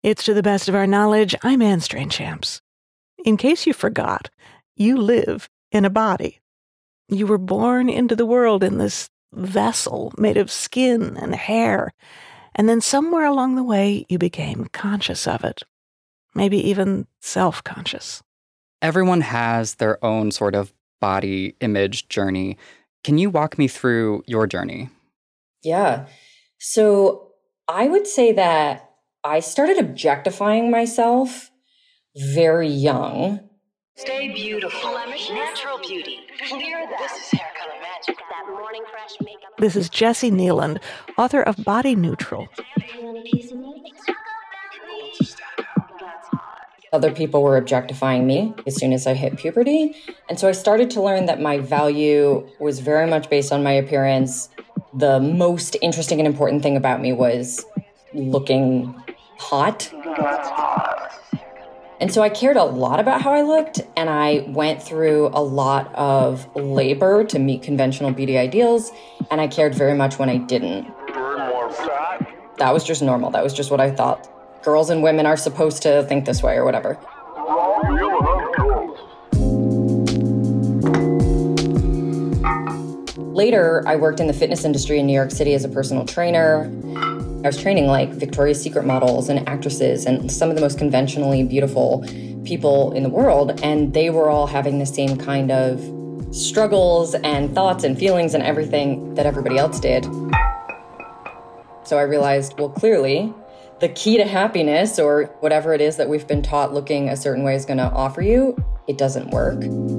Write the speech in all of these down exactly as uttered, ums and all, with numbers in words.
It's To the Best of Our Knowledge. I'm Anne Strainchamps. In case you forgot, you live in a body. You were born into the world in this vessel made of skin and hair, and then somewhere along the way you became conscious of it, maybe even self-conscious. Everyone has their own sort of body image journey. Can you walk me through your journey? Yeah. So I would say that I started objectifying myself very young. Stay beautiful. Natural beauty. Clear that. This is hair color magic. That morning fresh makeup. This is Jessie Kneeland, author of Body Neutral. Other people were objectifying me as soon as I hit puberty. And so I started to learn that my value was very much based on my appearance. The most interesting and important thing about me was looking hot. And so I cared a lot about how I looked, and I went through a lot of labor to meet conventional beauty ideals, and I cared very much when I didn't. That was just normal. That was just what I thought. Girls and women are supposed to think this way or whatever. Later, I worked in the fitness industry in New York City as a personal trainer. I was training like Victoria's Secret models and actresses and some of the most conventionally beautiful people in the world. And they were all having the same kind of struggles and thoughts and feelings and everything that everybody else did. So I realized, well, clearly, the key to happiness, or whatever it is that we've been taught looking a certain way is going to offer you, it doesn't work.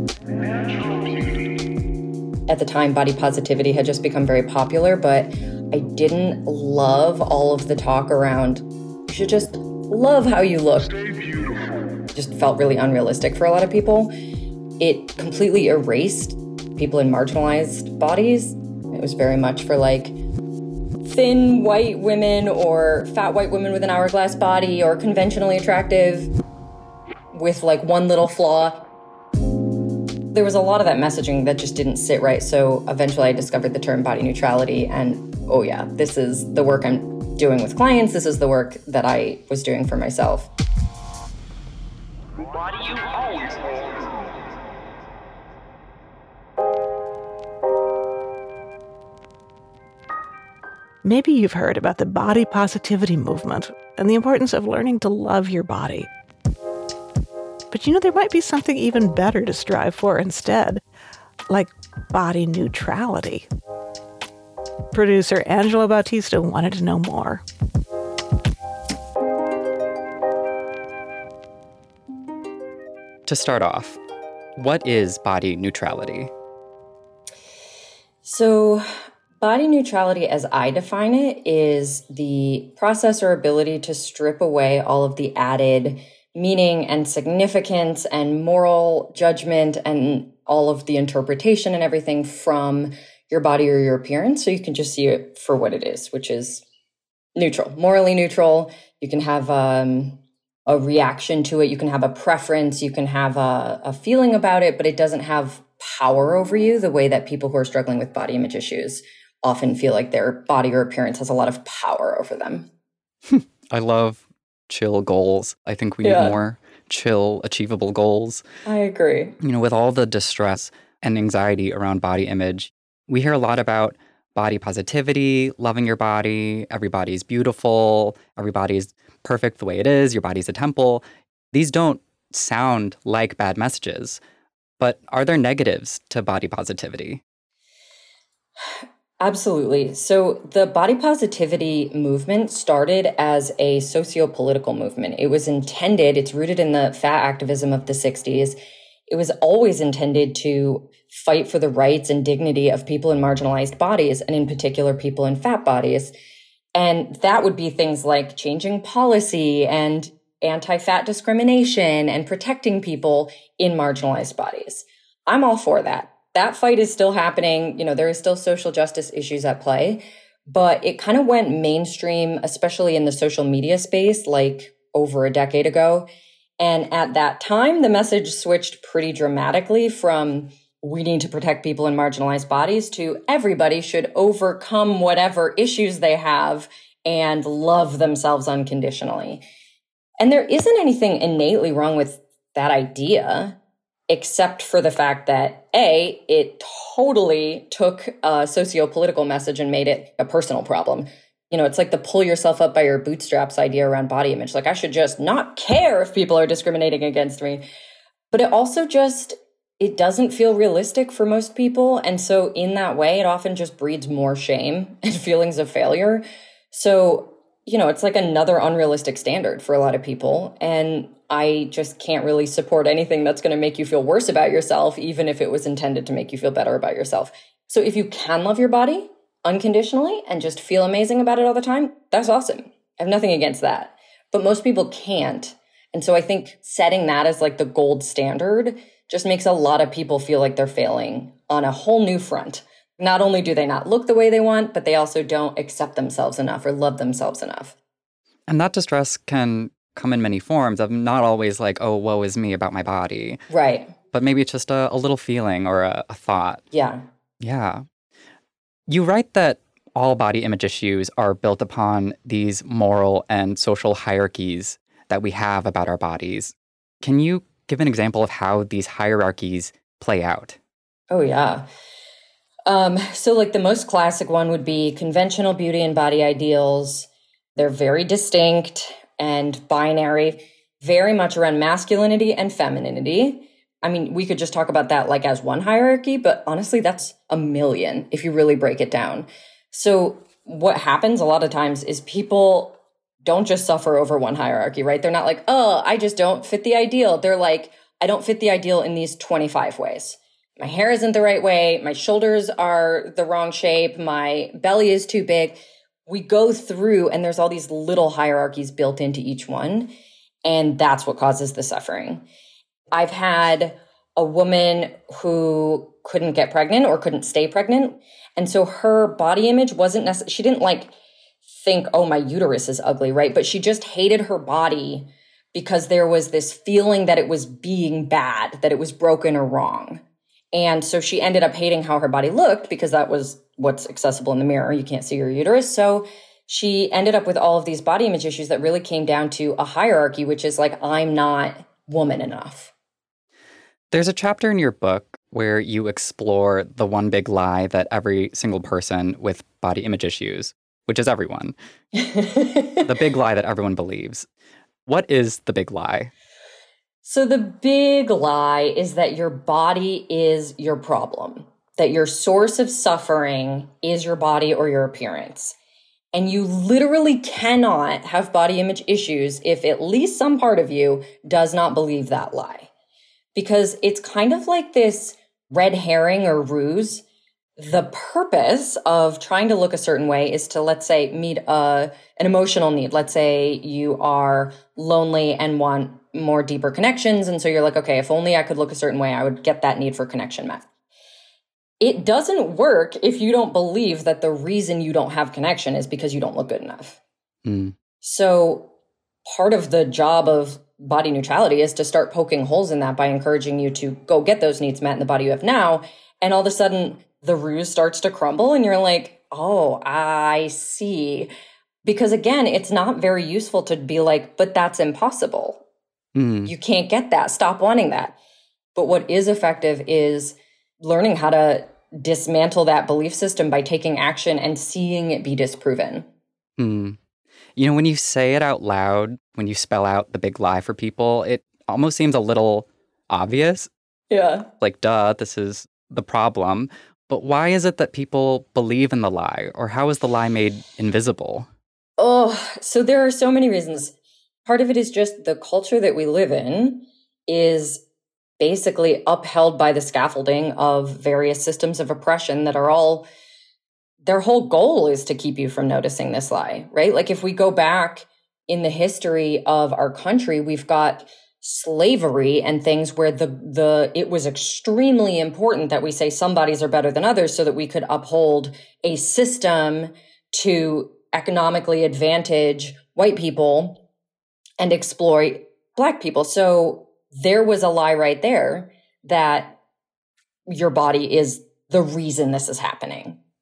At the time, body positivity had just become very popular, but I didn't love all of the talk around, you should just love how you look. It just felt really unrealistic for a lot of people. It completely erased people in marginalized bodies. It was very much for like thin white women or fat white women with an hourglass body or conventionally attractive with like one little flaw. There was a lot of that messaging that just didn't sit right. So eventually I discovered the term body neutrality, and oh yeah, this is the work I'm doing with clients. This is the work that I was doing for myself. Body you own. Maybe you've heard about the body positivity movement and the importance of learning to love your body. But you know, there might be something even better to strive for instead, like body neutrality. Producer Angela Bautista wanted to know more. To start off, what is body neutrality? So, body neutrality, as I define it, is the process or ability to strip away all of the added meaning and significance and moral judgment and all of the interpretation and everything from your body or your appearance, so you can just see it for what it is, which is neutral, morally neutral. You can have um, a reaction to it. You can have a preference. You can have a, a feeling about it, but it doesn't have power over you the way that people who are struggling with body image issues often feel like their body or appearance has a lot of power over them. I love chill goals. I think we Yeah. need more chill, achievable goals. I agree. You know, with all the distress and anxiety around body image, we hear a lot about body positivity, loving your body, everybody's beautiful, everybody's perfect the way it is, your body's a temple. These don't sound like bad messages, but are there negatives to body positivity? Absolutely. So the body positivity movement started as a socio-political movement. It was intended, it's rooted in the fat activism of the sixties. It was always intended to fight for the rights and dignity of people in marginalized bodies, and in particular, people in fat bodies. And that would be things like changing policy and anti-fat discrimination and protecting people in marginalized bodies. I'm all for that. That fight is still happening. You know, there is still social justice issues at play, but it kind of went mainstream, especially in the social media space, like over a decade ago. And at that time, the message switched pretty dramatically from we need to protect people in marginalized bodies to everybody should overcome whatever issues they have and love themselves unconditionally. And there isn't anything innately wrong with that idea, except for the fact that, A, it totally took a socio-political message and made it a personal problem. You know, it's like the pull yourself up by your bootstraps idea around body image. Like, I should just not care if people are discriminating against me. But it also just, it doesn't feel realistic for most people. And so in that way, it often just breeds more shame and feelings of failure. So, you know, it's like another unrealistic standard for a lot of people. And I just can't really support anything that's going to make you feel worse about yourself, even if it was intended to make you feel better about yourself. So if you can love your body unconditionally and just feel amazing about it all the time, that's awesome. I have nothing against that. But most people can't. And so I think setting that as like the gold standard just makes a lot of people feel like they're failing on a whole new front. Not only do they not look the way they want, but they also don't accept themselves enough or love themselves enough. And that distress can come in many forms of not always like, oh, woe is me about my body. Right. But maybe it's just a, a little feeling or a, a thought. Yeah. Yeah. You write that all body image issues are built upon these moral and social hierarchies that we have about our bodies. Can you give an example of how these hierarchies play out? Oh, yeah. Um, so like the most classic one would be conventional beauty and body ideals. They're very distinct and binary, very much around masculinity and femininity. I mean, we could just talk about that like as one hierarchy, but honestly, that's a million if you really break it down. So what happens a lot of times is people don't just suffer over one hierarchy, right? They're not like, oh, I just don't fit the ideal. They're like, I don't fit the ideal in these twenty-five ways. My hair isn't the right way. My shoulders are the wrong shape. My belly is too big. We go through and there's all these little hierarchies built into each one. And that's what causes the suffering. I've had a woman who couldn't get pregnant or couldn't stay pregnant. And so her body image wasn't necessarily, she didn't like think, oh, my uterus is ugly, right? But she just hated her body because there was this feeling that it was being bad, that it was broken or wrong. And so she ended up hating how her body looked because that was what's accessible in the mirror. You can't see your uterus. So she ended up with all of these body image issues that really came down to a hierarchy, which is like, I'm not woman enough. There's a chapter in your book where you explore the one big lie that every single person with body image issues, which is everyone, the big lie that everyone believes. What is the big lie? So the big lie is that your body is your problem, that your source of suffering is your body or your appearance. And you literally cannot have body image issues if at least some part of you does not believe that lie. Because it's kind of like this red herring or ruse. The purpose of trying to look a certain way is to, let's say, meet a, an emotional need. Let's say you are lonely and want more deeper connections. And so you're like, okay, if only I could look a certain way, I would get that need for connection met. It doesn't work if you don't believe that the reason you don't have connection is because you don't look good enough. Mm. So part of the job of body neutrality is to start poking holes in that by encouraging you to go get those needs met in the body you have now. And all of a sudden, the ruse starts to crumble and you're like, oh, I see. Because again, it's not very useful to be like, but that's impossible. Mm. You can't get that. Stop wanting that. But what is effective is learning how to dismantle that belief system by taking action and seeing it be disproven. Mm. You know, when you say it out loud, when you spell out the big lie for people, it almost seems a little obvious. Yeah. Like, duh, this is the problem. But why is it that people believe in the lie? Or how is the lie made invisible? Oh, so there are so many reasons. Part of it is just the culture that we live in is basically upheld by the scaffolding of various systems of oppression that are all, their whole goal is to keep you from noticing this lie, right? Like if we go back in the history of our country, we've got slavery and things where the the it was extremely important that we say some bodies are better than others so that we could uphold a system to economically advantage white people and exploit Black people. So there was a lie right there that your body is the reason this is happening.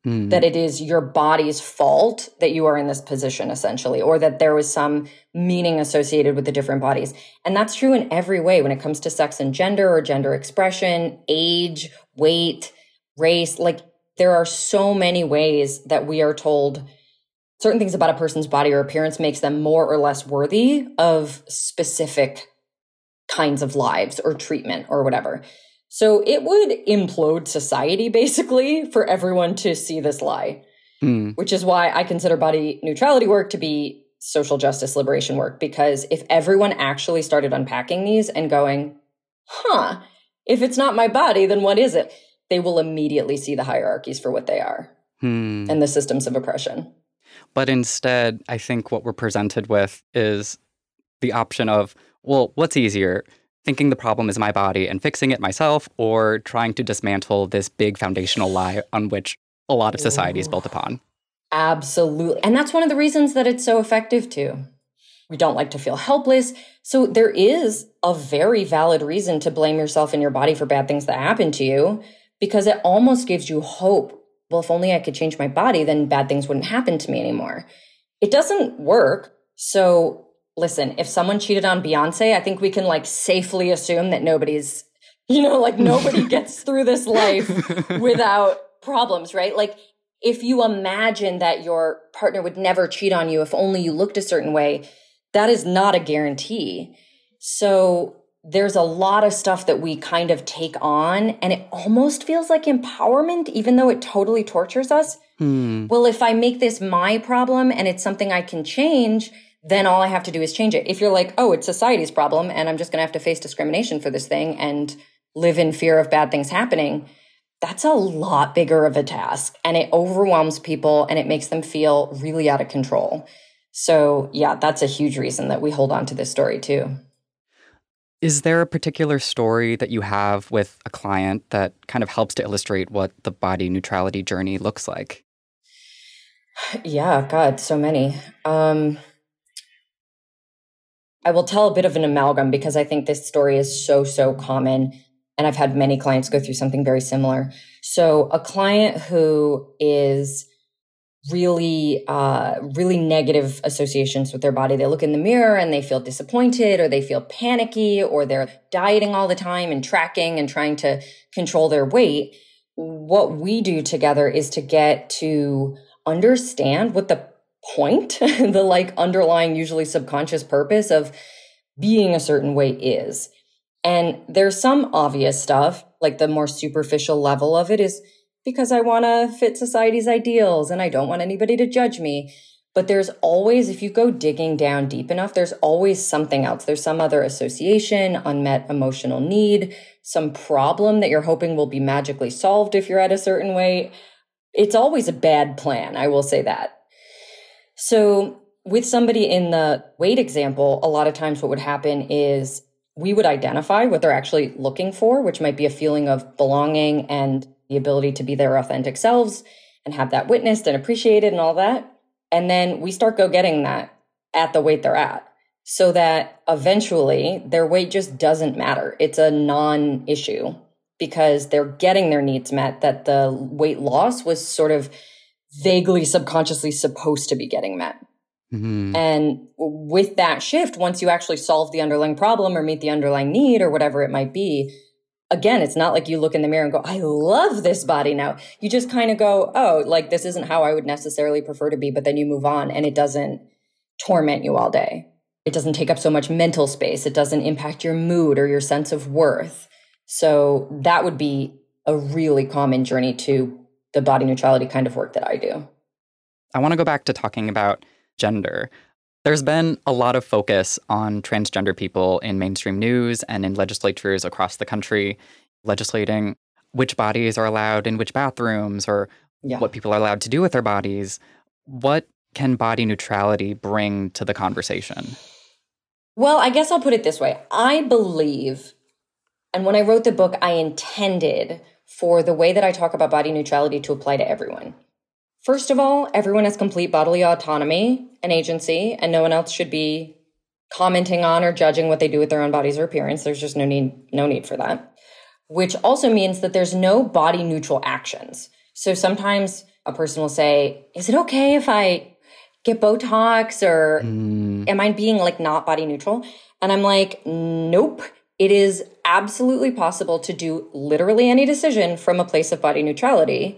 Mm. that it is your body's fault that you are in this position, essentially, or that there was some meaning associated with the different bodies. And that's true in every way when it comes to sex and gender or gender expression, age, weight, race. Like, there are so many ways that we are told certain things about a person's body or appearance makes them more or less worthy of specific kinds of lives or treatment or whatever. So it would implode society, basically, for everyone to see this lie, Mm. which is why I consider body neutrality work to be social justice liberation work. Because if everyone actually started unpacking these and going, huh, if it's not my body, then what is it? They will immediately see the hierarchies for what they are Mm. and the systems of oppression. But instead, I think what we're presented with is the option of, well, what's easier? Thinking the problem is my body and fixing it myself, or trying to dismantle this big foundational lie on which a lot of society is built upon. Absolutely. And that's one of the reasons that it's so effective too. We don't like to feel helpless. So there is a very valid reason to blame yourself and your body for bad things that happen to you, because it almost gives you hope. Well, if only I could change my body, then bad things wouldn't happen to me anymore. It doesn't work. So listen, if someone cheated on Beyonce, I think we can like safely assume that nobody's, you know, like nobody gets through this life without problems, right? Like, if you imagine that your partner would never cheat on you if only you looked a certain way, that is not a guarantee. So there's a lot of stuff that we kind of take on, and it almost feels like empowerment, even though it totally tortures us. Hmm. Well, if I make this my problem and it's something I can change, then all I have to do is change it. If you're like, oh, it's society's problem and I'm just going to have to face discrimination for this thing and live in fear of bad things happening, that's a lot bigger of a task, and it overwhelms people and it makes them feel really out of control. So yeah, that's a huge reason that we hold on to this story too. Is there a particular story that you have with a client that kind of helps to illustrate what the body neutrality journey looks like? Yeah, God, so many. Um, I will tell a bit of an amalgam because I think this story is so, so common. And I've had many clients go through something very similar. So a client who is really, uh, really negative associations with their body. They look in the mirror and they feel disappointed, or they feel panicky, or they're dieting all the time and tracking and trying to control their weight. What we do together is to get to understand what the point, the like underlying, usually subconscious purpose of being a certain way is. And there's some obvious stuff, like the more superficial level of it is because I want to fit society's ideals and I don't want anybody to judge me. But there's always, if you go digging down deep enough, there's always something else. There's some other association, unmet emotional need, some problem that you're hoping will be magically solved if you're at a certain weight. It's always a bad plan, I will say that. So with somebody in the weight example, a lot of times what would happen is we would identify what they're actually looking for, which might be a feeling of belonging and the ability to be their authentic selves and have that witnessed and appreciated and all that. And then we start go getting that at the weight they're at, so that eventually their weight just doesn't matter. It's a non-issue because they're getting their needs met, that the weight loss was sort of vaguely subconsciously supposed to be getting met. Mm-hmm. And with that shift, once you actually solve the underlying problem or meet the underlying need or whatever it might be, again, it's not like you look in the mirror and go, I love this body now. You just kind of go, oh, like this isn't how I would necessarily prefer to be. But then you move on and it doesn't torment you all day. It doesn't take up so much mental space. It doesn't impact your mood or your sense of worth. So that would be a really common journey to the body neutrality kind of work that I do. I want to go back to talking about gender. There's been a lot of focus on transgender people in mainstream news and in legislatures across the country, legislating which bodies are allowed in which bathrooms or Yeah. what people are allowed to do with their bodies. What can body neutrality bring to the conversation? Well, I guess I'll put it this way. I believe, and when I wrote the book, I intended for the way that I talk about body neutrality to apply to everyone. First of all, everyone has complete bodily autonomy and agency, and no one else should be commenting on or judging what they do with their own bodies or appearance. There's just no need, no need for that. Which also means that there's no body neutral actions. So sometimes a person will say, is it okay if I get Botox or mm. am I being like not body neutral? And I'm like, nope. It is absolutely possible to do literally any decision from a place of body neutrality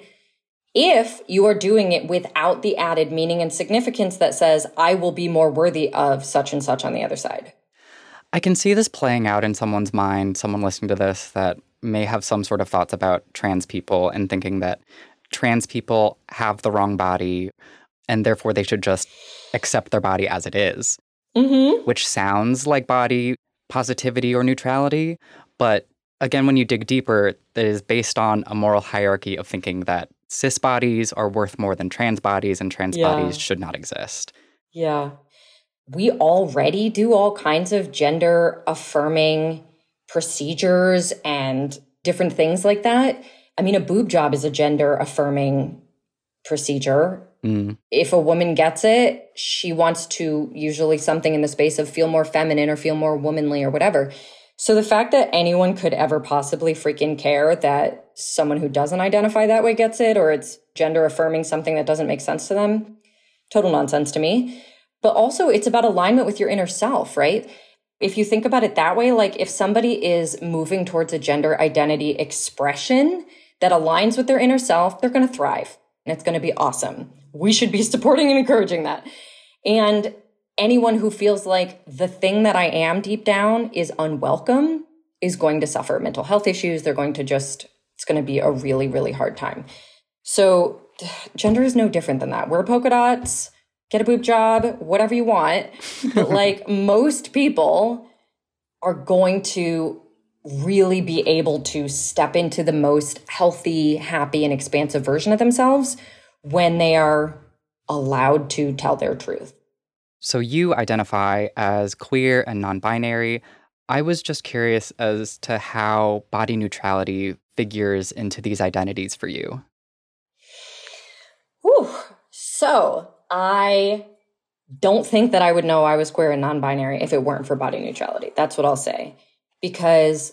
if you are doing it without the added meaning and significance that says, I will be more worthy of such and such on the other side. I can see this playing out in someone's mind, someone listening to this that may have some sort of thoughts about trans people and thinking that trans people have the wrong body and therefore they should just accept their body as it is, mm-hmm. which sounds like body positivity or neutrality. But again, when you dig deeper, that is based on a moral hierarchy of thinking that cis bodies are worth more than trans bodies and trans yeah. bodies should not exist. Yeah. We already do all kinds of gender affirming procedures and different things like that. I mean, a boob job is a gender affirming procedure. Mm. If a woman gets it, she wants to usually something in the space of feel more feminine or feel more womanly or whatever. So the fact that anyone could ever possibly freaking care that someone who doesn't identify that way gets it, or it's gender affirming something that doesn't make sense to them, total nonsense to me. But also it's about alignment with your inner self, right? If you think about it that way, like if somebody is moving towards a gender identity expression that aligns with their inner self, they're going to thrive and it's going to be awesome. We should be supporting and encouraging that. And anyone who feels like the thing that I am deep down is unwelcome is going to suffer mental health issues. They're going to just, it's going to be a really, really hard time. So gender is no different than that. Wear polka dots, get a boob job, whatever you want. But like most people are going to really be able to step into the most healthy, happy, and expansive version of themselves when they are allowed to tell their truth. So you identify as queer and non-binary. I was just curious as to how body neutrality figures into these identities for you. Whew. So I don't think that I would know I was queer and non-binary if it weren't for body neutrality. That's what I'll say. Because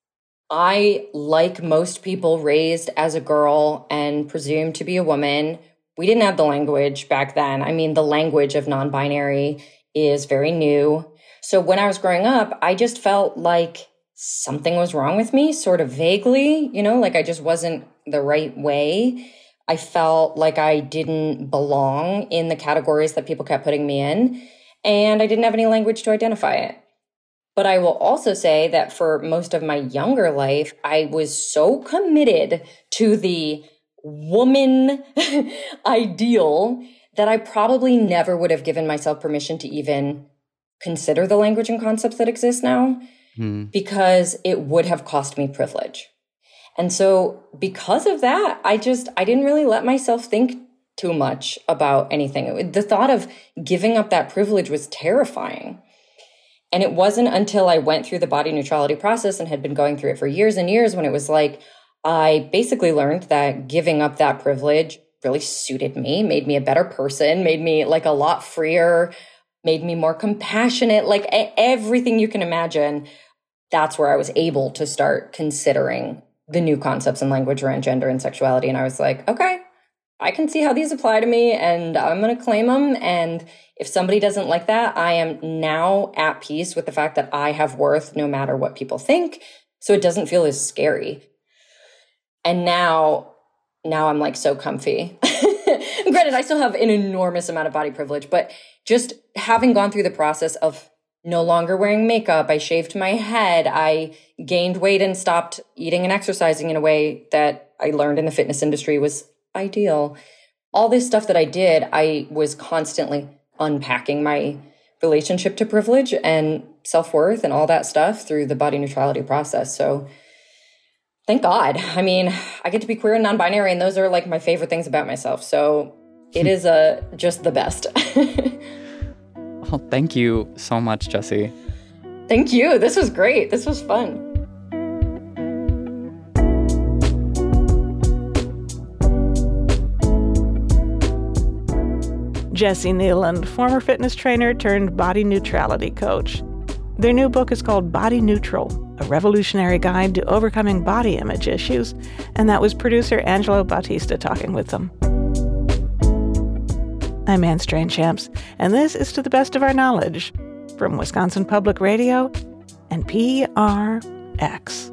I, like most people raised as a girl and presumed to be a woman, we didn't have the language back then. I mean, the language of non-binary is very new. So when I was growing up, I just felt like something was wrong with me, sort of vaguely, you know, like I just wasn't the right way. I felt like I didn't belong in the categories that people kept putting me in, and I didn't have any language to identify it. But I will also say that for most of my younger life, I was so committed to the woman ideal that I probably never would have given myself permission to even consider the language and concepts that exist now, mm. because it would have cost me privilege. And so because of that, I just, I didn't really let myself think too much about anything. The thought of giving up that privilege was terrifying. And it wasn't until I went through the body neutrality process and had been going through it for years and years when it was like, I basically learned that giving up that privilege really suited me, made me a better person, made me like a lot freer, made me more compassionate, like everything you can imagine. That's where I was able to start considering the new concepts and language around gender and sexuality. And I was like, okay, I can see how these apply to me and I'm going to claim them. And if somebody doesn't like that, I am now at peace with the fact that I have worth no matter what people think. So it doesn't feel as scary. And now, now I'm like so comfy. Granted, I still have an enormous amount of body privilege, but just having gone through the process of no longer wearing makeup, I shaved my head, I gained weight and stopped eating and exercising in a way that I learned in the fitness industry was ideal. All this stuff that I did, I was constantly unpacking my relationship to privilege and self-worth and all that stuff through the body neutrality process. So thank God. I mean, I get to be queer and non-binary, and those are like my favorite things about myself. So it is uh, just the best. Well, thank you so much, Jessie. Thank you. This was great. This was fun. Jessie Kneeland, former fitness trainer turned body neutrality coach. Their new book is called Body Neutral, a revolutionary guide to overcoming body image issues, and that was producer Angelo Bautista talking with them. I'm Anne Strainchamps, and this is To the Best of Our Knowledge from Wisconsin Public Radio and P R X.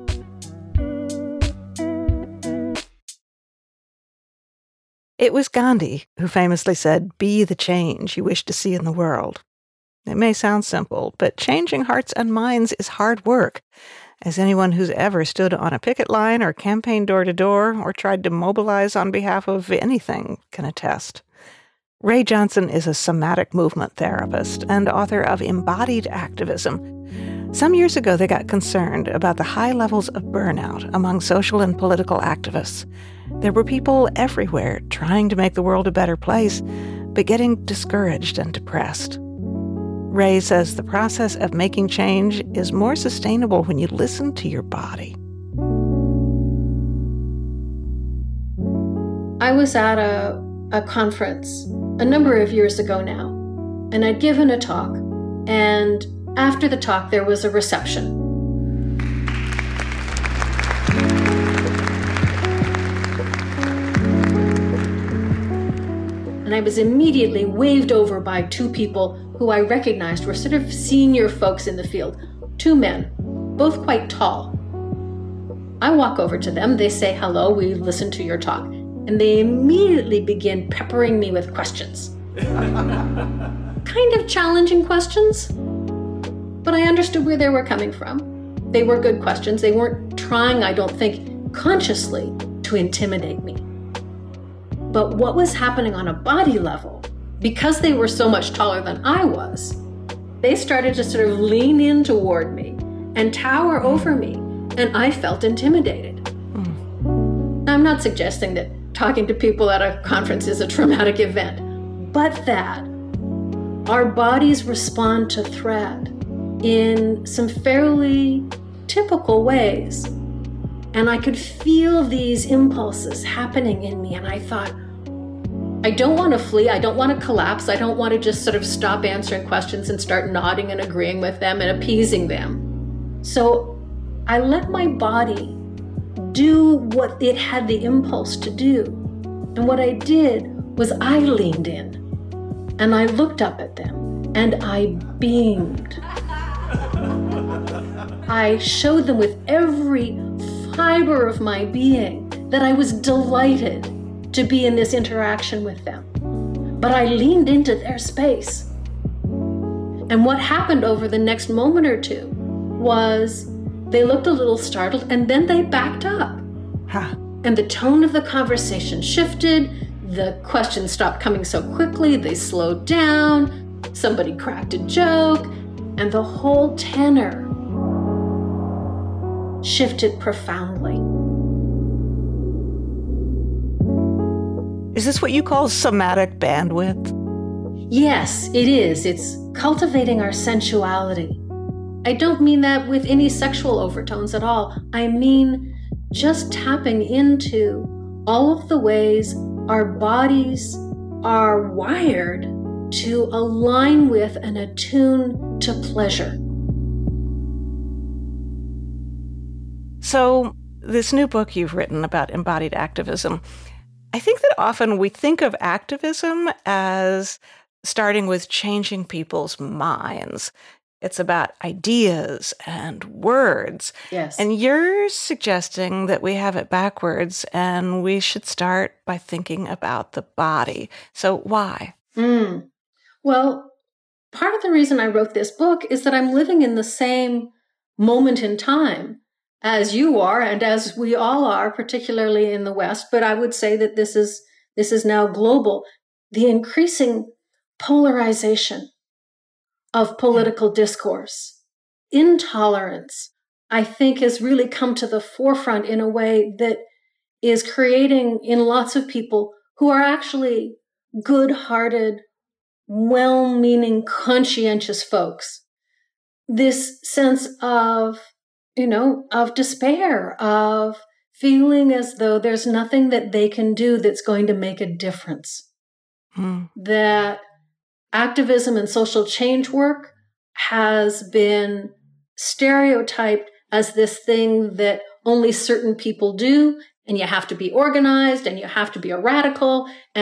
It was Gandhi who famously said, "Be the change you wish to see in the world." It may sound simple, but changing hearts and minds is hard work, as anyone who's ever stood on a picket line or campaigned door to door or tried to mobilize on behalf of anything can attest. Ray Johnson is a somatic movement therapist and author of Embodied Activism. Some years ago, they got concerned about the high levels of burnout among social and political activists. There were people everywhere trying to make the world a better place, but getting discouraged and depressed. Ray says the process of making change is more sustainable when you listen to your body. I was at a, a conference a number of years ago now, and I'd given a talk, and after the talk there was a reception. And I was immediately waved over by two people who I recognized were sort of senior folks in the field. Two men, both quite tall. I walk over to them, they say hello, we listened to your talk, and they immediately begin peppering me with questions. Kind of challenging questions, but I understood where they were coming from. They were good questions. They weren't trying, I don't think, consciously to intimidate me. But what was happening on a body level, because they were so much taller than I was, they started to sort of lean in toward me and tower over me, and I felt intimidated. Mm. Now, I'm not suggesting that talking to people at a conference is a traumatic event, but that our bodies respond to threat in some fairly typical ways. And I could feel these impulses happening in me, and I thought, I don't want to flee, I don't want to collapse, I don't want to just sort of stop answering questions and start nodding and agreeing with them and appeasing them. So I let my body do what it had the impulse to do. And what I did was I leaned in, and I looked up at them, and I beamed. I showed them with every fiber of my being that I was delighted to be in this interaction with them. But I leaned into their space. And what happened over the next moment or two was they looked a little startled, and then they backed up. Huh. And the tone of the conversation shifted. The questions stopped coming so quickly. They slowed down. Somebody cracked a joke. And the whole tenor shifted profoundly. Is this what you call somatic bandwidth? Yes, it is. It's cultivating our sensuality. I don't mean that with any sexual overtones at all. I mean just tapping into all of the ways our bodies are wired to align with and attune to pleasure. So, this new book you've written about embodied activism, I think that often we think of activism as starting with changing people's minds. It's about ideas and words. Yes. And you're suggesting that we have it backwards and we should start by thinking about the body. So why? Mm. Well, part of the reason I wrote this book is that I'm living in the same moment in time as you are and as we all are, particularly in the West. But I would say that this is this is now global. The increasing polarization of political discourse, intolerance, I think has really come to the forefront in a way that is creating in lots of people who are actually good-hearted, well-meaning, conscientious folks, this sense of, you know, of despair, of feeling as though there's nothing that they can do that's going to make a difference. Mm. That activism and social change work has been stereotyped as this thing that only certain people do, and you have to be organized, and you have to be a radical, and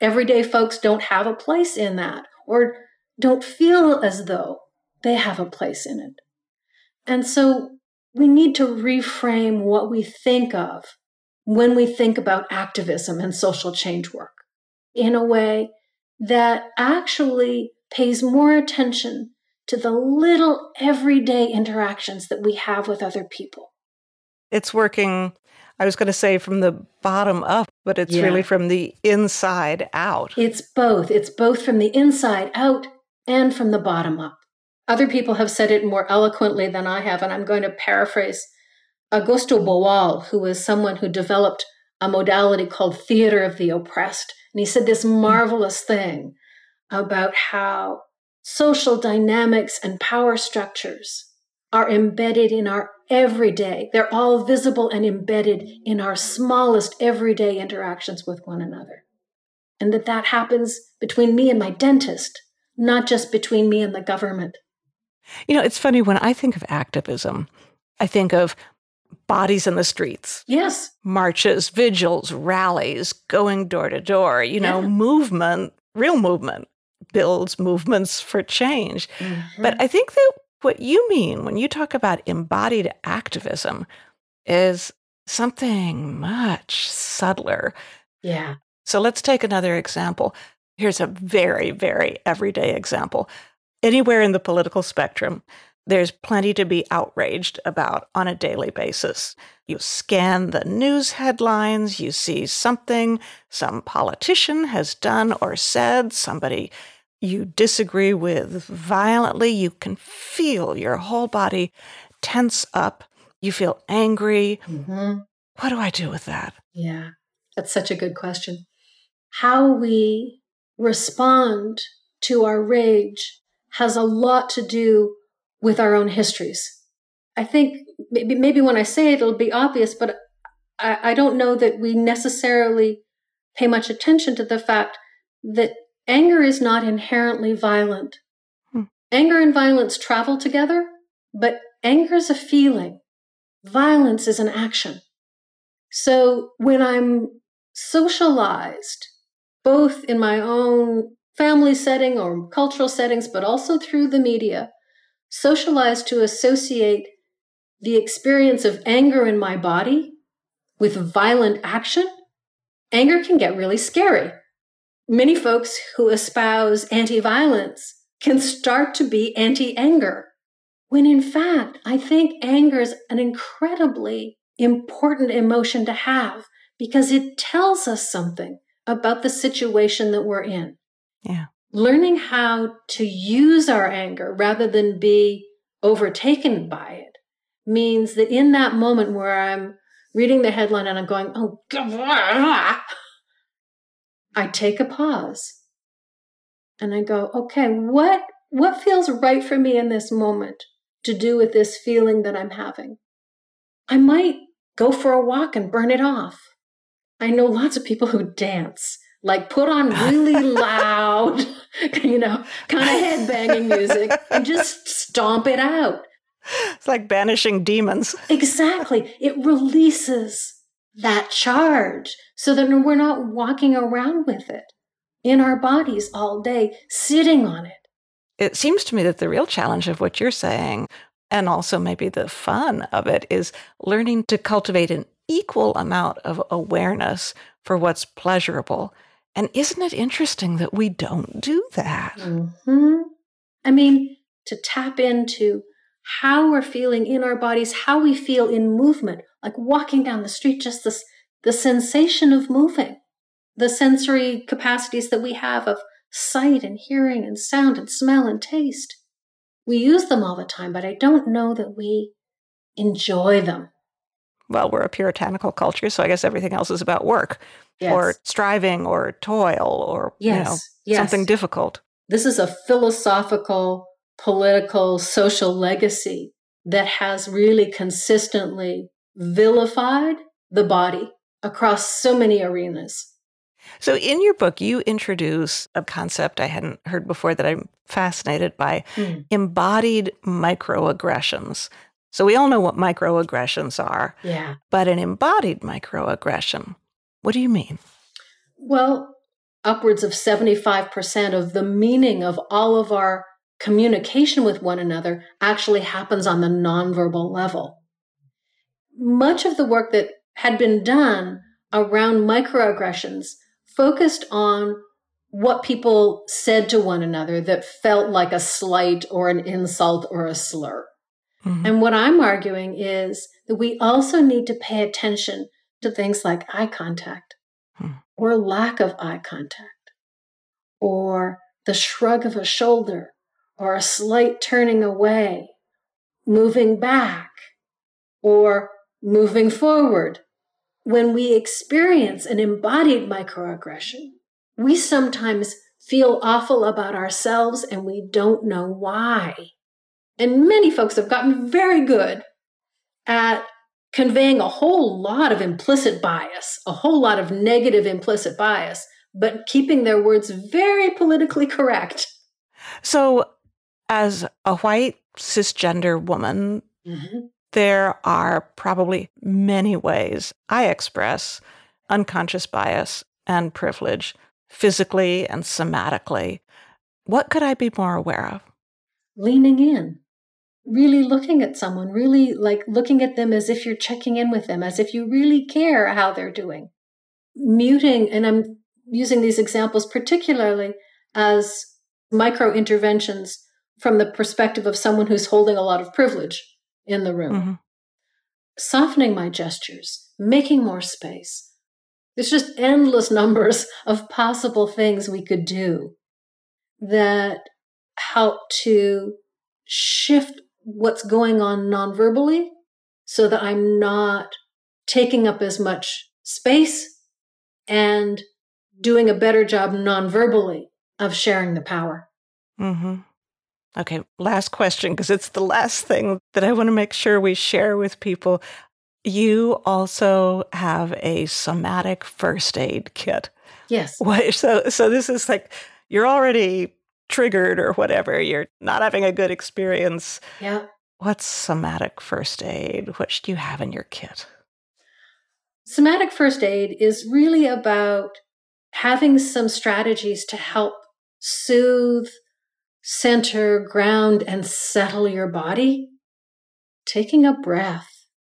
everyday folks don't have a place in that or don't feel as though they have a place in it. And so we need to reframe what we think of when we think about activism and social change work in a way that actually pays more attention to the little everyday interactions that we have with other people. It's working, I was going to say from the bottom up, but it's Yeah. really from the inside out. It's both. It's both from the inside out and from the bottom up. Other people have said it more eloquently than I have, and I'm going to paraphrase Augusto Boal, who was someone who developed a modality called theater of the oppressed. And he said this marvelous thing about how social dynamics and power structures are embedded in our everyday. They're all visible and embedded in our smallest everyday interactions with one another. And that that happens between me and my dentist, not just between me and the government. You know, it's funny, when I think of activism, I think of bodies in the streets. Yes. Marches, vigils, rallies, going door to door, you know, Yeah. movement, real movement builds movements for change. Mm-hmm. But I think that what you mean when you talk about embodied activism is something much subtler. Yeah. So let's take another example. Here's a very, very everyday example. Anywhere in the political spectrum, there's plenty to be outraged about on a daily basis. You scan the news headlines, you see something some politician has done or said, somebody you disagree with violently, you can feel your whole body tense up. You feel angry. Mm-hmm. What do I do with that? Yeah. That's such a good question. How we respond to our rage has a lot to do with our own histories. I think maybe, maybe when I say it, it'll be obvious, but I, I don't know that we necessarily pay much attention to the fact that anger is not inherently violent. Hmm. Anger and violence travel together, but anger is a feeling. Violence is an action. So when I'm socialized, both in my own family setting or cultural settings, but also through the media, socialized to associate the experience of anger in my body with violent action, anger can get really scary. Many folks who espouse anti-violence can start to be anti-anger, when in fact, I think anger is an incredibly important emotion to have because it tells us something about the situation that we're in. Yeah. Learning how to use our anger rather than be overtaken by it means that in that moment where I'm reading the headline and I'm going, oh, God, I take a pause and I go, okay, what, what feels right for me in this moment to do with this feeling that I'm having? I might go for a walk and burn it off. I know lots of people who dance, like put on really loud, you know, kind of headbanging music and just stomp it out. It's like banishing demons. Exactly. It releases that charge so that we're not walking around with it in our bodies all day, sitting on it. It seems to me that the real challenge of what you're saying, and also maybe the fun of it, is learning to cultivate an equal amount of awareness for what's pleasurable. And isn't it interesting that we don't do that? Mm-hmm. I mean, to tap into how we're feeling in our bodies, how we feel in movement, like walking down the street, just this, the sensation of moving, the sensory capacities that we have of sight and hearing and sound and smell and taste. We use them all the time, but I don't know that we enjoy them. Well, we're a puritanical culture, so I guess everything else is about work, Yes. or striving, or toil, or Yes. you know, Yes. something difficult. This is a philosophical, political, social legacy that has really consistently vilified the body across so many arenas. So in your book, you introduce a concept I hadn't heard before that I'm fascinated by, Mm. embodied microaggressions. So we all know what microaggressions are, Yeah. but an embodied microaggression, what do you mean? Well, upwards of seventy-five percent of the meaning of all of our communication with one another actually happens on the nonverbal level. Much of the work that had been done around microaggressions focused on what people said to one another that felt like a slight or an insult or a slur. Mm-hmm. And what I'm arguing is that we also need to pay attention to things like eye contact hmm. or lack of eye contact or the shrug of a shoulder or a slight turning away, moving back or moving forward. When we experience an embodied microaggression, we sometimes feel awful about ourselves and we don't know why. And many folks have gotten very good at conveying a whole lot of implicit bias, a whole lot of negative implicit bias, but keeping their words very politically correct. So as a white cisgender woman, mm-hmm. there are probably many ways I express unconscious bias and privilege physically and somatically. What could I be more aware of? Leaning in, really looking at someone, really like looking at them as if you're checking in with them, as if you really care how they're doing. Muting, and I'm using these examples particularly as micro interventions from the perspective of someone who's holding a lot of privilege in the room. Mm-hmm. Softening my gestures, making more space. There's just endless numbers of possible things we could do that help to shift what's going on nonverbally so that I'm not taking up as much space and doing a better job nonverbally of sharing the power. Mm-hmm. Okay, last question, because it's the last thing that I want to make sure we share with people. You also have a somatic first aid kit. Yes. What, so, so this is like, you're already triggered or whatever. You're not having a good experience. Yeah. What's somatic first aid? What do you have in your kit? Somatic first aid is really about having some strategies to help soothe, center, ground, and settle your body. Taking a breath.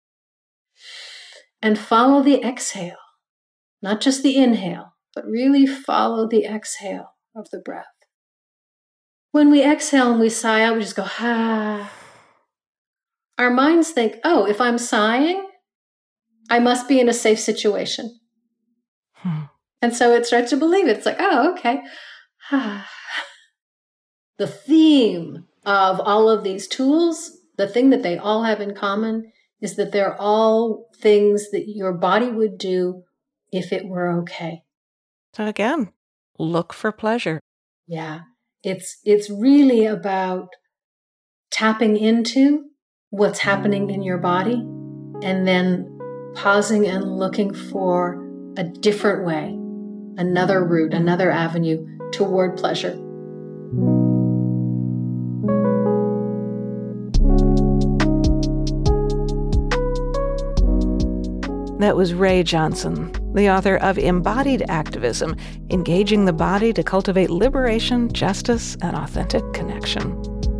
And follow the exhale, not just the inhale, but really follow the exhale of the breath. When we exhale and we sigh out, we just go, ah. Our minds think, oh, if I'm sighing, I must be in a safe situation. Hmm. And so it starts to believe it. It's like, oh, okay. Ah. The theme of all of these tools, the thing that they all have in common is that they're all things that your body would do if it were okay. So again, look for pleasure. Yeah. It's it's really about tapping into what's happening in your body and then pausing and looking for a different way, another route, another avenue toward pleasure. That was Rae Johnson, the author of Embodied Activism, Engaging the Body to Cultivate Liberation, Justice, and Authentic Connection.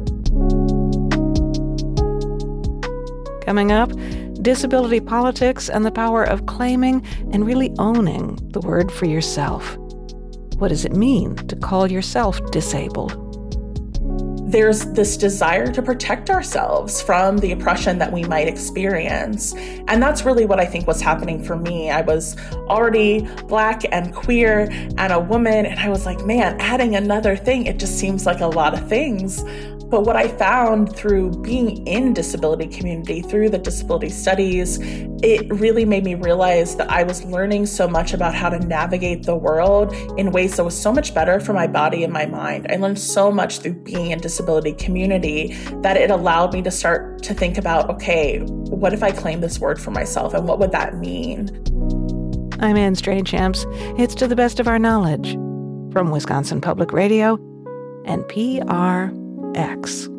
Coming up, disability politics and the power of claiming and really owning the word for yourself. What does it mean to call yourself disabled? There's this desire to protect ourselves from the oppression that we might experience. And that's really what I think was happening for me. I was already Black and queer and a woman, and I was like, man, adding another thing, it just seems like a lot of things. But what I found through being in disability community, through the disability studies, it really made me realize that I was learning so much about how to navigate the world in ways that was so much better for my body and my mind. I learned so much through being in disability community that it allowed me to start to think about, okay, what if I claim this word for myself and what would that mean? I'm Anne Strainchamps. It's To the Best of Our Knowledge from Wisconsin Public Radio and P R X.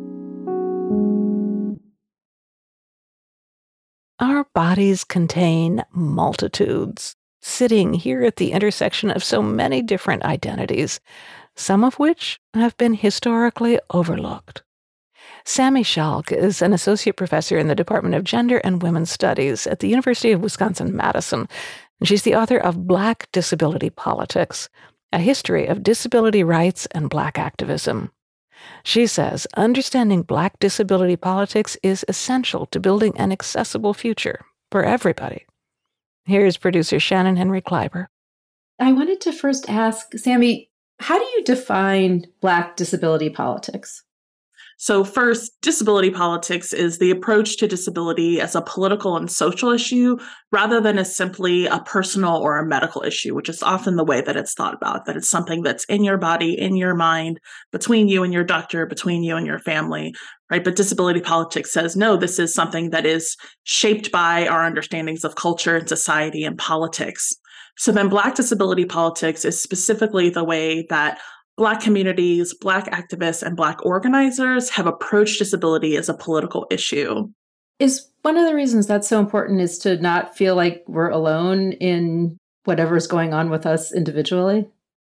Our bodies contain multitudes, sitting here at the intersection of so many different identities, some of which have been historically overlooked. Sami Schalk is an associate professor in the Department of Gender and Women's Studies at the University of Wisconsin-Madison, and she's the author of Black Disability Politics, A History of Disability Rights and Black Activism. She says understanding Black disability politics is essential to building an accessible future for everybody. Here's producer Shannon Henry Kleiber. I wanted to first ask, Sami, how do you define Black disability politics? So first, disability politics is the approach to disability as a political and social issue rather than as simply a personal or a medical issue, which is often the way that it's thought about, that it's something that's in your body, in your mind, between you and your doctor, between you and your family, right? But disability politics says, no, this is something that is shaped by our understandings of culture and society and politics. So then Black disability politics is specifically the way that Black communities, Black activists, and Black organizers have approached disability as a political issue. Is one of the reasons that's so important is to not feel like we're alone in whatever's going on with us individually?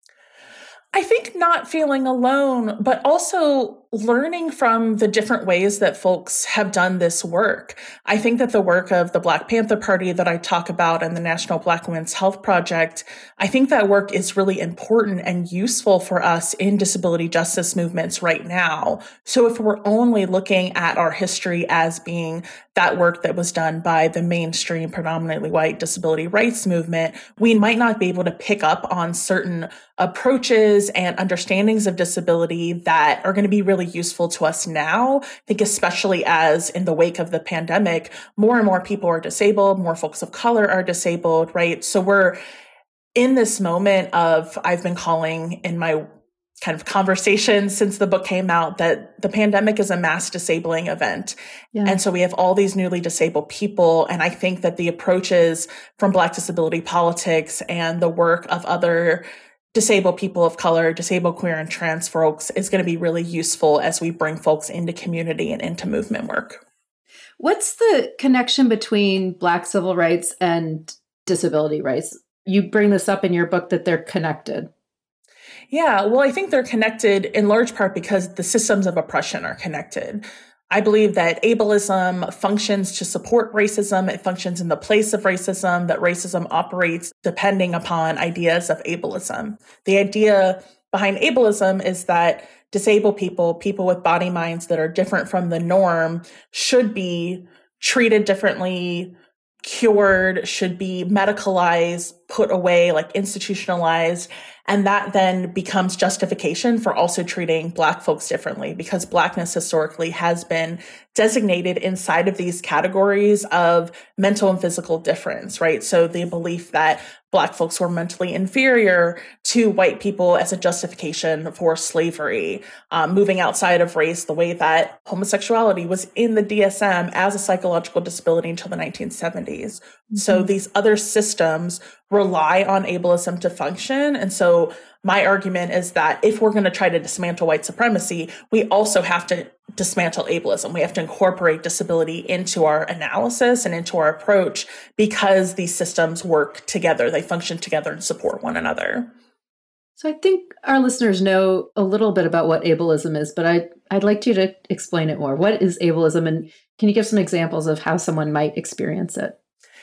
I think not feeling alone, but also learning from the different ways that folks have done this work. I think that the work of the Black Panther Party that I talk about and the National Black Women's Health Project, I think that work is really important and useful for us in disability justice movements right now. So if we're only looking at our history as being that work that was done by the mainstream, predominantly white disability rights movement, we might not be able to pick up on certain approaches and understandings of disability that are going to be really useful to us now. I think especially as in the wake of the pandemic, more and more people are disabled, more folks of color are disabled, right? So we're in this moment of, I've been calling in my kind of conversation since the book came out that the pandemic is a mass disabling event. Yeah. And so we have all these newly disabled people. And I think that the approaches from Black disability politics and the work of other disabled people of color, disabled queer and trans folks is going to be really useful as we bring folks into community and into movement work. What's the connection between Black civil rights and disability rights? You bring this up in your book that they're connected. Yeah, well, I think they're connected in large part because the systems of oppression are connected. I believe that ableism functions to support racism. It functions in the place of racism, that racism operates depending upon ideas of ableism. The idea behind ableism is that disabled people, people with body minds that are different from the norm, should be treated differently, cured, should be medicalized, put away, like institutionalized. And that then becomes justification for also treating Black folks differently, because Blackness historically has been designated inside of these categories of mental and physical difference, right? So the belief that Black folks were mentally inferior to white people as a justification for slavery, um, moving outside of race, the way that homosexuality was in the D S M as a psychological disability until the nineteen seventies. Mm-hmm. So these other systems rely on ableism to function. And so my argument is that if we're going to try to dismantle white supremacy, we also have to dismantle ableism. We have to incorporate disability into our analysis and into our approach because these systems work together. They function together and support one another. So I think our listeners know a little bit about what ableism is, but I, I'd like you to explain it more. What is ableism? And can you give some examples of how someone might experience it?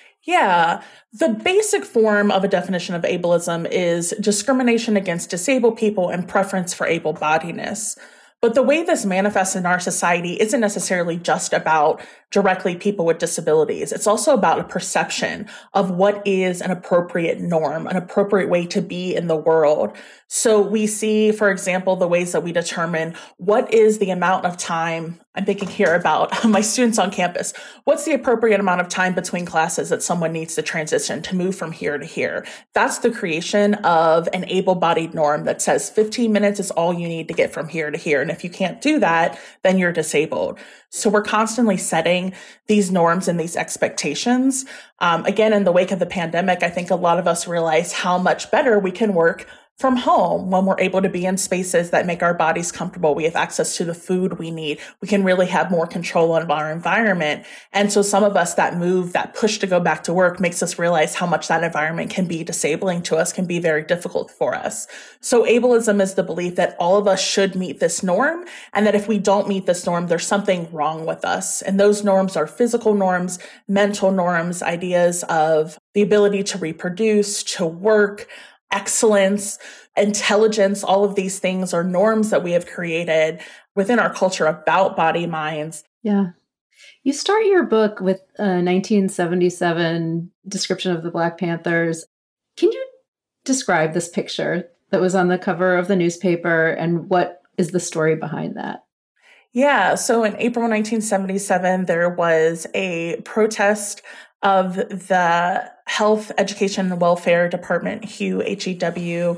Yeah, the basic form of a definition of ableism is discrimination against disabled people and preference for able-bodiedness. But the way this manifests in our society isn't necessarily just about directly people with disabilities. It's also about a perception of what is an appropriate norm, an appropriate way to be in the world. So we see, for example, the ways that we determine what is the amount of time, I'm thinking here about my students on campus, what's the appropriate amount of time between classes that someone needs to transition to move from here to here. That's the creation of an able-bodied norm that says fifteen minutes is all you need to get from here to here. And if you can't do that, then you're disabled. So we're constantly setting these norms and these expectations. Um, again, in the wake of the pandemic, I think a lot of us realize how much better we can work from home, when we're able to be in spaces that make our bodies comfortable. We have access to the food we need. We can really have more control of our environment. And so some of us, that move, that push to go back to work makes us realize how much that environment can be disabling to us, can be very difficult for us. So ableism is the belief that all of us should meet this norm, and that if we don't meet this norm, there's something wrong with us. And those norms are physical norms, mental norms, ideas of the ability to reproduce, to work, excellence, intelligence. All of these things are norms that we have created within our culture about body minds. Yeah. You start your book with a nineteen seventy-seven description of the Black Panthers. Can you describe this picture that was on the cover of the newspaper, and what is the story behind that? Yeah. So in April nineteen seventy-seven, there was a protest of the Health, Education, and Welfare Department, H U, H E W,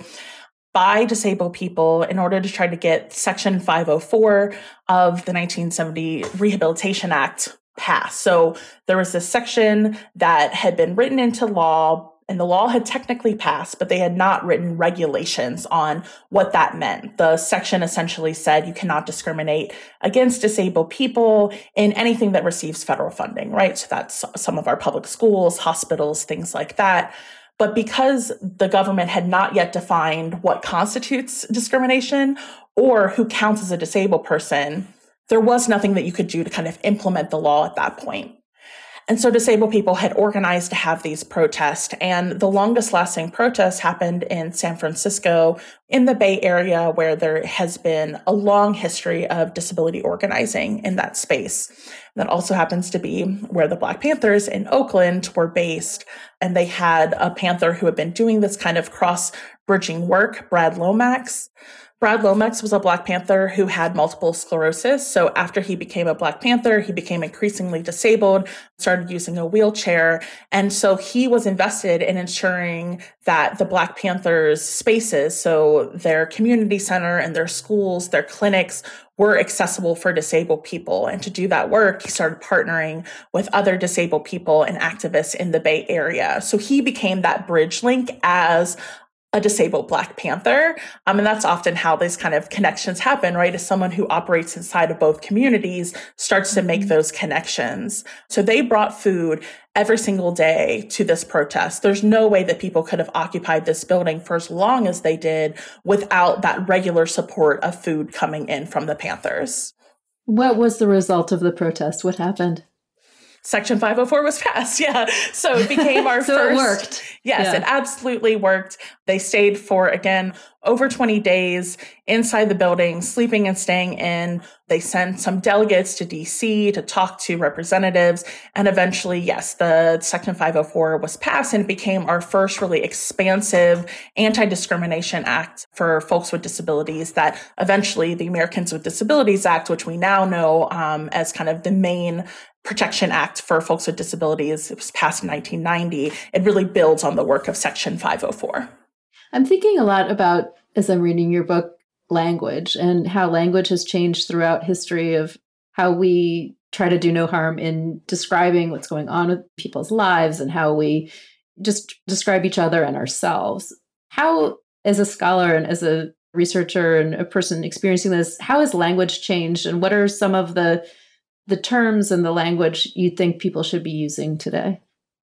by disabled people in order to try to get Section five oh four of the nineteen seventy Rehabilitation Act passed. So there was this section that had been written into law, and the law had technically passed, but they had not written regulations on what that meant. The section essentially said you cannot discriminate against disabled people in anything that receives federal funding, right? So that's some of our public schools, hospitals, things like that. But because the government had not yet defined what constitutes discrimination or who counts as a disabled person, there was nothing that you could do to kind of implement the law at that point. And so disabled people had organized to have these protests, and the longest lasting protest happened in San Francisco, in the Bay Area, where there has been a long history of disability organizing in that space. That also happens to be where the Black Panthers in Oakland were based. And they had a Panther who had been doing this kind of cross-bridging work, Brad Lomax. Brad Lomax was a Black Panther who had multiple sclerosis. So after he became a Black Panther, he became increasingly disabled, started using a wheelchair. And so he was invested in ensuring that the Black Panthers' spaces, so their community center and their schools, their clinics, were accessible for disabled people. And to do that work, he started partnering with other disabled people and activists in the Bay Area. So he became that bridge link as a disabled Black Panther. Um, and that's often how these kind of connections happen, right? As someone who operates inside of both communities starts to make those connections. So they brought food every single day to this protest. There's no way that people could have occupied this building for as long as they did without that regular support of food coming in from the Panthers. What was the result of the protest? What happened? Section five oh four was passed. Yeah. So it became our so first. It worked. Yes, yeah. It absolutely worked. They stayed for, again, over twenty days inside the building, sleeping and staying in. They sent some delegates to D C to talk to representatives. And eventually, yes, the Section five oh four was passed, and it became our first really expansive anti-discrimination act for folks with disabilities that eventually the Americans with Disabilities Act, which we now know um, as kind of the main Protection Act for folks with disabilities, it was passed in nineteen ninety. It really builds on the work of Section five oh four. I'm thinking a lot about, as I'm reading your book, language and how language has changed throughout history of how we try to do no harm in describing what's going on with people's lives and how we just describe each other and ourselves. How, as a scholar and as a researcher and a person experiencing this, how has language changed, and what are some of the the terms and the language you think people should be using today?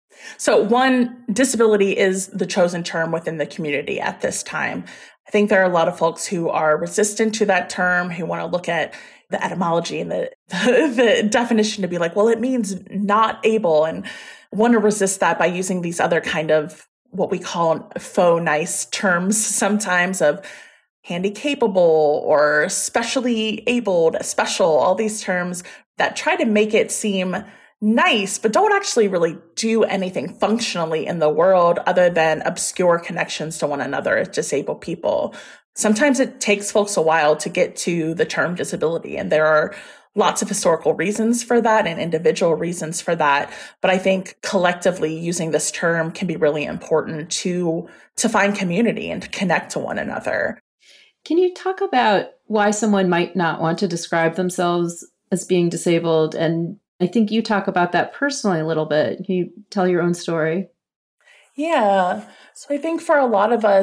So one, disability is the chosen term within the community at this time. I think there are a lot of folks who are resistant to that term, who want to look at the etymology and the, the, the definition to be like, well, it means not able, and want to resist that by using these other kind of what we call faux nice terms sometimes of handy capable or specially abled, special, all these terms that try to make it seem nice, but don't actually really do anything functionally in the world other than obscure connections to one another as disabled people. Sometimes it takes folks a while to get to the term disability, and there are lots of historical reasons for that and individual reasons for that. But I think collectively using this term can be really important to, to find community and to connect to one another. Can you talk about why someone might not want to describe themselves as being disabled? And I think you talk about that personally a little bit. Can you tell your own story? Yeah. So I think for a lot of us,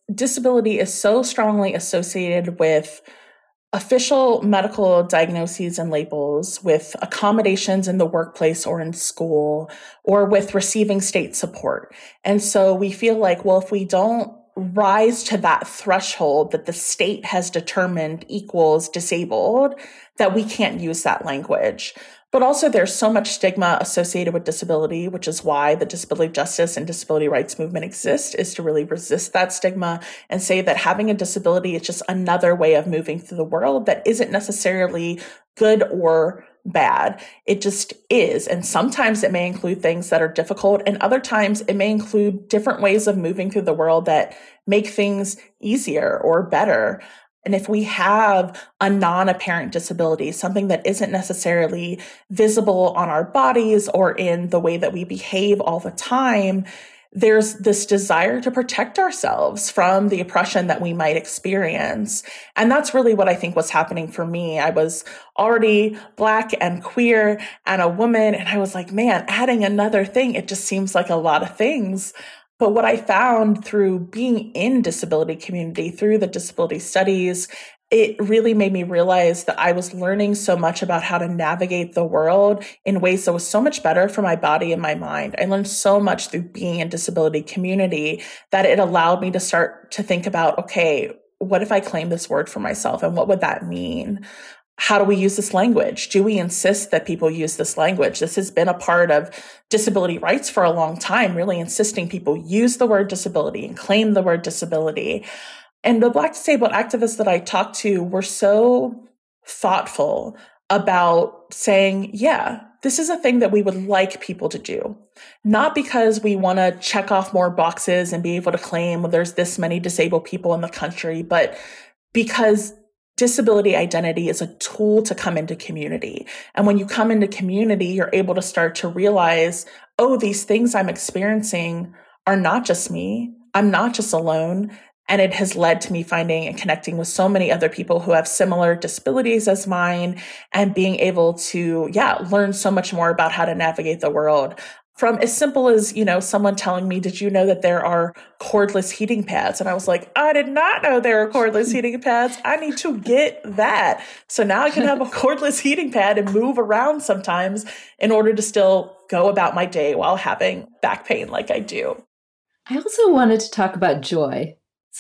disability is so strongly associated with official medical diagnoses and labels, with accommodations in the workplace or in school, or with receiving state support. And so we feel like, well, if we don't rise to that threshold that the state has determined equals disabled, that we can't use that language. But also there's so much stigma associated with disability, which is why the disability justice and disability rights movement exists, is to really resist that stigma and say that having a disability is just another way of moving through the world that isn't necessarily good or bad. It just is. And sometimes it may include things that are difficult, and other times it may include different ways of moving through the world that make things easier or better. And if we have a non-apparent disability, something that isn't necessarily visible on our bodies or in the way that we behave all the time, there's this desire to protect ourselves from the oppression that we might experience. And that's really what I think was happening for me. I was already Black and queer and a woman, and I was like, man, adding another thing, it just seems like a lot of things. But what I found through being in disability community, through the disability studies, it really made me realize that I was learning so much about how to navigate the world in ways that was so much better for my body and my mind. I learned so much through being in disability community that it allowed me to start to think about, okay, what if I claim this word for myself, and what would that mean? How do we use this language? Do we insist that people use this language? This has been a part of disability rights for a long time, really insisting people use the word disability and claim the word disability. And the Black disabled activists that I talked to were so thoughtful about saying, yeah, this is a thing that we would like people to do. Not because we want to check off more boxes and be able to claim, well, there's this many disabled people in the country, but because disability identity is a tool to come into community. And when you come into community, you're able to start to realize, oh, these things I'm experiencing are not just me. I'm not just alone. And it has led to me finding and connecting with so many other people who have similar disabilities as mine, and being able to, yeah, learn so much more about how to navigate the world. From as simple as, you know, someone telling me, did you know that there are cordless heating pads? And I was like, I did not know there are cordless heating pads. I need to get that. So now I can have a cordless heating pad and move around sometimes in order to still go about my day while having back pain like I do. I also wanted to talk about joy.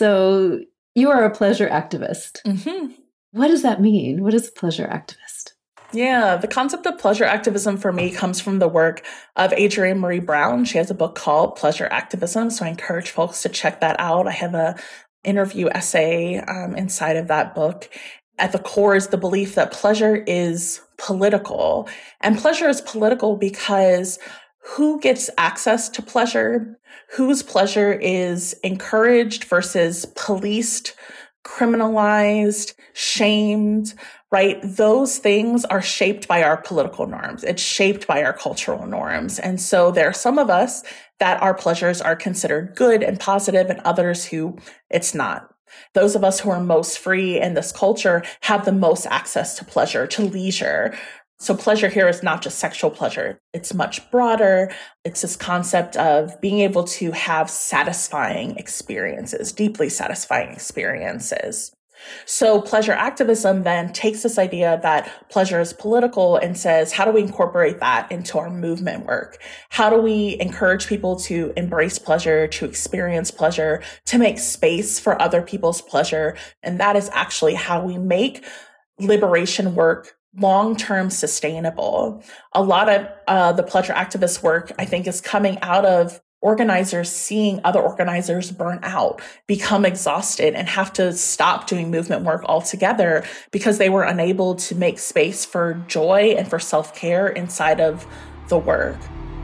So you are a pleasure activist. Mm-hmm. What does that mean? What is a pleasure activist? Yeah, the concept of pleasure activism for me comes from the work of Adrienne Maree Brown. She has a book called Pleasure Activism, so I encourage folks to check that out. I have a interview essay um, inside of that book. At the core is the belief that pleasure is political, and pleasure is political because who gets access to pleasure, whose pleasure is encouraged versus policed, criminalized, shamed, right? Those things are shaped by our political norms. It's shaped by our cultural norms. And so there are some of us that our pleasures are considered good and positive, and others who it's not. Those of us who are most free in this culture have the most access to pleasure, to leisure. So pleasure here is not just sexual pleasure. It's much broader. It's this concept of being able to have satisfying experiences, deeply satisfying experiences. So pleasure activism then takes this idea that pleasure is political and says, how do we incorporate that into our movement work? How do we encourage people to embrace pleasure, to experience pleasure, to make space for other people's pleasure? And that is actually how we make liberation work long-term sustainable. A lot of uh, the pleasure activist work, I think, is coming out of organizers seeing other organizers burn out, become exhausted, and have to stop doing movement work altogether because they were unable to make space for joy and for self-care inside of the work.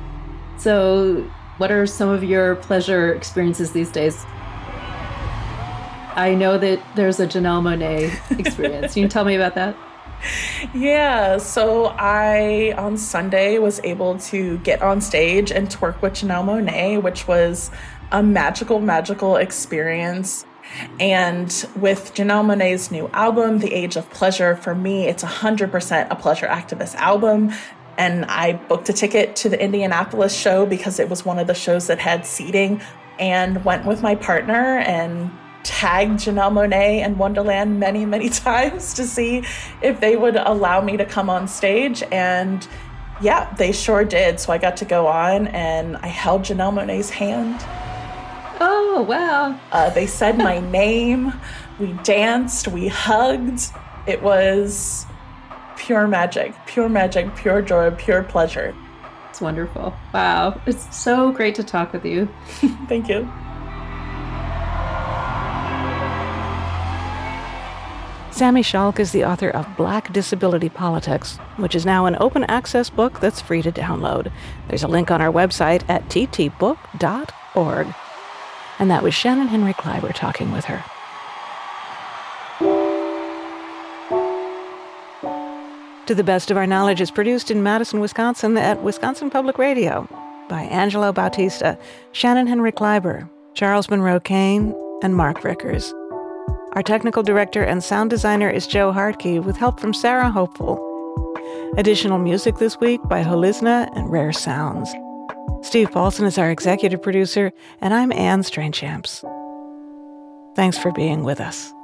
So what are some of your pleasure experiences these days? I know that there's a Janelle Monáe experience. Can you tell me about that? Yeah, so I, on Sunday, was able to get on stage and twerk with Janelle Monáe, which was a magical, magical experience. And with Janelle Monáe's new album, The Age of Pleasure, for me, it's one hundred percent a pleasure activist album. And I booked a ticket to the Indianapolis show because it was one of the shows that had seating, and went with my partner and tagged Janelle Monáe and Wonderland many, many times to see if they would allow me to come on stage. And yeah, they sure did. So I got to go on and I held Janelle Monáe's hand. Oh, wow. Uh, they said my name. We danced. We hugged. It was pure magic, pure magic, pure joy, pure pleasure. It's wonderful. Wow. It's so great to talk with you. Thank you. Sami Schalk is the author of Black Disability Politics, which is now an open access book that's free to download. There's a link on our website at t t book dot org. And that was Shannon Henry Kleiber talking with her. To the Best of Our Knowledge is produced in Madison, Wisconsin at Wisconsin Public Radio by Angelo Bautista, Shannon Henry Kleiber, Charles Monroe Kane, and Mark Rickers. Our technical director and sound designer is Joe Hartke, with help from Sarah Hopeful. Additional music this week by Holisna and Rare Sounds. Steve Paulson is our executive producer, and I'm Anne Strainchamps. Thanks for being with us.